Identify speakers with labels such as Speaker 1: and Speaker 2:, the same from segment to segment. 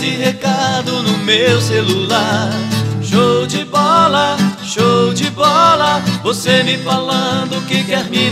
Speaker 1: esse recado no meu celular. Show de bola, você me falando que quer me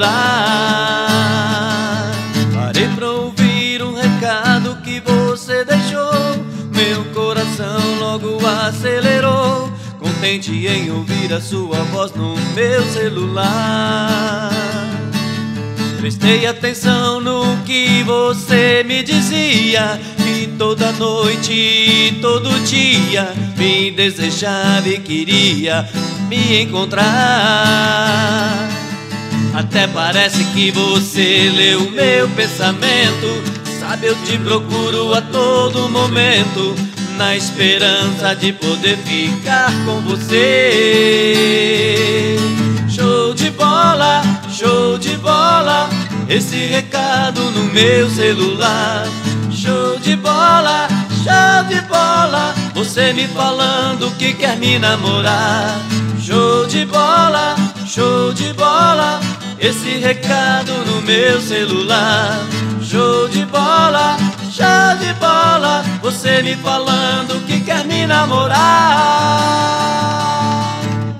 Speaker 1: namorar. Parei pra ouvir um recado que você deixou, meu coração logo acelerou, contente em ouvir a sua voz no meu celular. Prestei atenção no que você me dizia, que toda noite e todo dia me desejava e queria me encontrar. Até parece que você leu meu pensamento. Sabe, eu te procuro a todo momento, na esperança de poder ficar com você. Show de bola, esse recado no meu celular. Show de bola, você me falando que quer me namorar. Show de bola, esse recado no meu celular. Show de bola, você me falando que quer me namorar.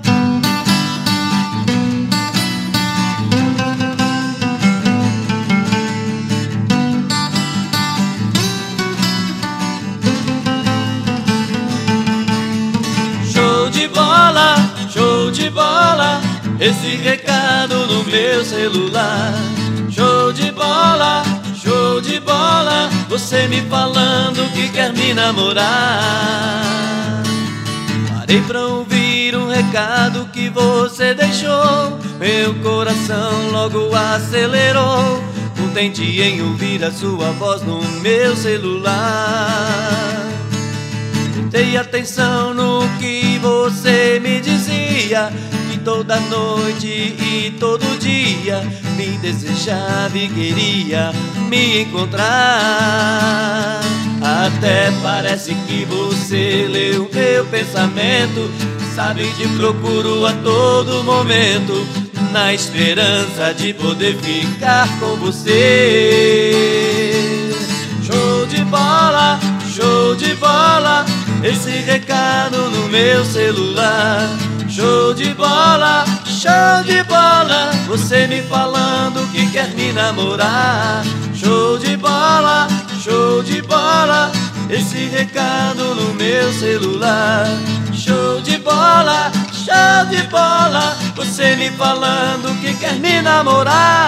Speaker 1: Show de bola, esse recado no meu celular. Show de bola, você me falando que quer me namorar. Parei pra ouvir um recado que você deixou, meu coração logo acelerou, contente em ouvir a sua voz no meu celular. Prestei atenção no que você me dizia, que toda noite e todo dia me desejava e queria me encontrar. Até parece que você leu meu pensamento. Sabe, te procuro a todo momento, na esperança de poder ficar com você. Show de bola, esse recado no meu celular. Show de bola, você me falando que quer me namorar. Show de bola, esse recado no meu celular. Show de bola, você me falando que quer me namorar.